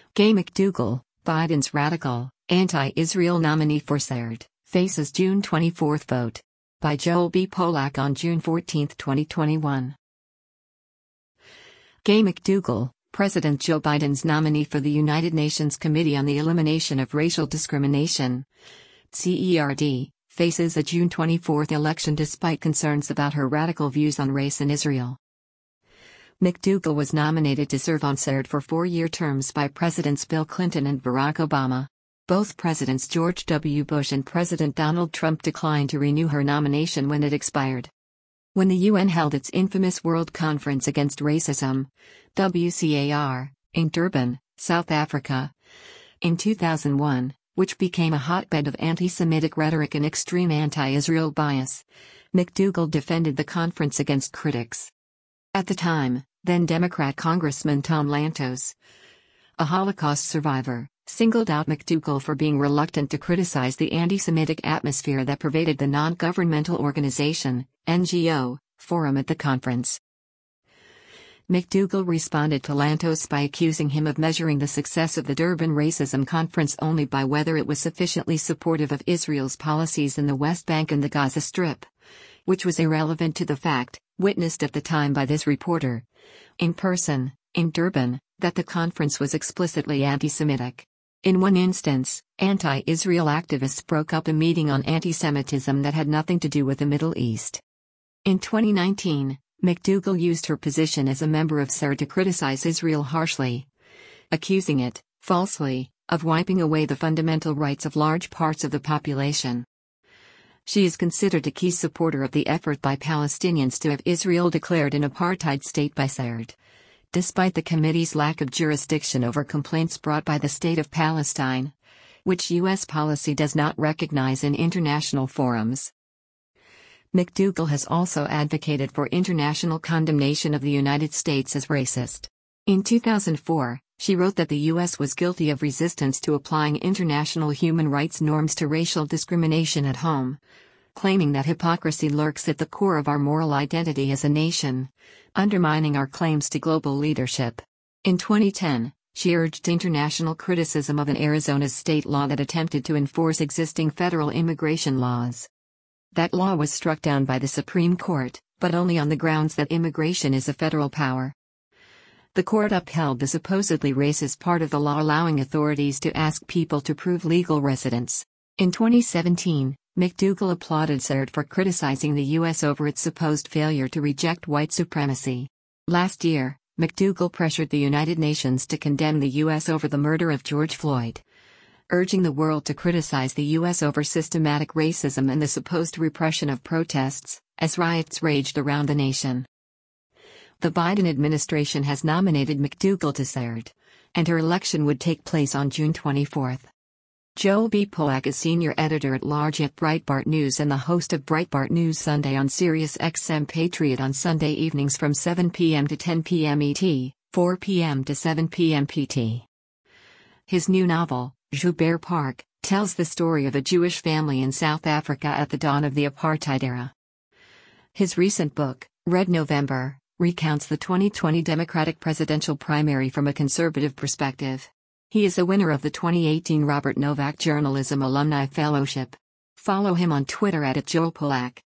Gay McDougal, Biden's radical, anti-Israel nominee for Senate, faces June 24 vote. By Joel B. Polak on June 14, 2021. Gay McDougal, President Joe Biden's nominee for the United Nations Committee on the Elimination of Racial Discrimination, CERD, faces a June 24 election despite concerns about her radical views on race in Israel. McDougal was nominated to serve on Senate for 4-year terms by Presidents Bill Clinton and Barack Obama. Both Presidents George W. Bush and President Donald Trump declined to renew her nomination when it expired. When the UN held its infamous World Conference Against Racism, WCAR, in Durban, South Africa, in 2001, which became a hotbed of anti-Semitic rhetoric and extreme anti-Israel bias, McDougal defended the conference against critics. At the time, then Democrat Congressman Tom Lantos, a Holocaust survivor, singled out McDougal for being reluctant to criticize the anti-Semitic atmosphere that pervaded the non-governmental organization, NGO, forum at the conference. McDougal responded to Lantos by accusing him of measuring the success of the Durban Racism Conference only by whether it was sufficiently supportive of Israel's policies in the West Bank and the Gaza Strip, which was irrelevant to the fact, witnessed at the time by this reporter, in person, in Durban, that the conference was explicitly anti-Semitic. In one instance, anti-Israel activists broke up a meeting on anti-Semitism that had nothing to do with the Middle East. In 2019, McDougal used her position as a member of SER to criticize Israel harshly, accusing it, falsely, of wiping away the fundamental rights of large parts of the population. She is considered a key supporter of the effort by Palestinians to have Israel declared an apartheid state by SER, despite the committee's lack of jurisdiction over complaints brought by the State of Palestine, which U.S. policy does not recognize in international forums. McDougal has also advocated for international condemnation of the United States as racist. In 2004, she wrote that the U.S. was guilty of resistance to applying international human rights norms to racial discrimination at home, claiming that hypocrisy lurks at the core of our moral identity as a nation, undermining our claims to global leadership. In 2010, she urged international criticism of an Arizona's state law that attempted to enforce existing federal immigration laws. That law was struck down by the Supreme Court, but only on the grounds that immigration is a federal power. The court upheld the supposedly racist part of the law allowing authorities to ask people to prove legal residence. In 2017, McDougal applauded SER for criticizing the U.S. over its supposed failure to reject white supremacy. Last year, McDougal pressured the United Nations to condemn the U.S. over the murder of George Floyd, urging the world to criticize the U.S. over systematic racism and the supposed repression of protests, as riots raged around the nation. The Biden administration has nominated McDougal to SER, and her election would take place on June 24. Joel B. Polak is senior editor-at-large at Breitbart News and the host of Breitbart News Sunday on Sirius XM Patriot on Sunday evenings from 7 p.m. to 10 p.m. ET, 4 p.m. to 7 p.m. PT. His new novel, Joubert Park, tells the story of a Jewish family in South Africa at the dawn of the apartheid era. His recent book, Red November, recounts the 2020 Democratic presidential primary from a conservative perspective. He is a winner of the 2018 Robert Novak Journalism Alumni Fellowship. Follow him on Twitter @JoelPolak.